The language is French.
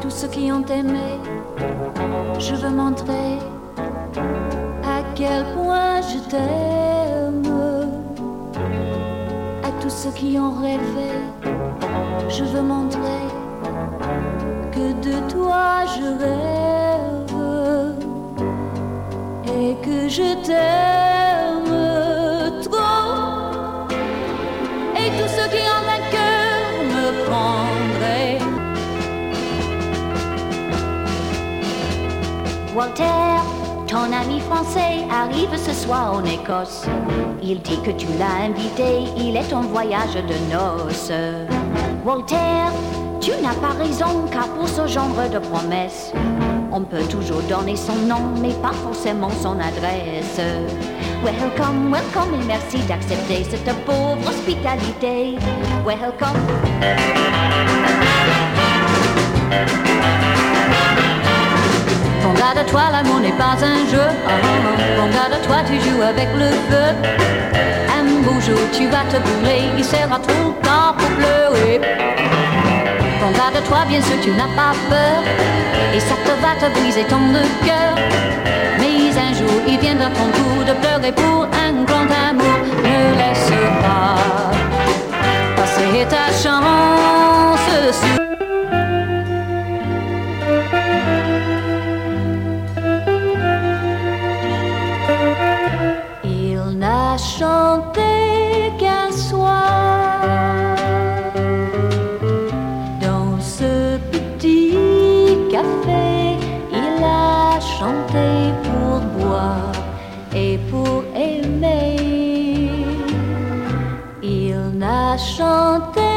tous ceux qui ont aimé, je veux montrer à quel point je t'aime. À tous ceux qui ont rêvé, je veux montrer que de toi je rêve et que je t'aime trop. Et tous ceux qui en un cœur me prendraient. Walter, ton ami français arrive ce soir en Écosse. Il dit que tu l'as invité, il est en voyage de noces. Walter, tu n'as pas raison, car pour ce genre de promesse, on peut toujours donner son nom, mais pas forcément son adresse. Welcome, welcome et merci d'accepter cette pauvre hospitalité. Welcome. Bon garde-toi, l'amour n'est pas un jeu. Bon garde-toi, tu joues avec le feu. Un beau jour, tu vas te brûler. Il sera trop tard pour pleurer. Bon garde-toi, bien sûr, tu n'as pas peur. Et ça va te briser ton cœur. Mais un jour, il viendra ton tour de pleurer pour un grand amour. Ne laisse pas passer ta chance. Il n'a chanté qu'un soir dans ce petit café. Il a chanté pour boire et pour aimer. Il n'a chanté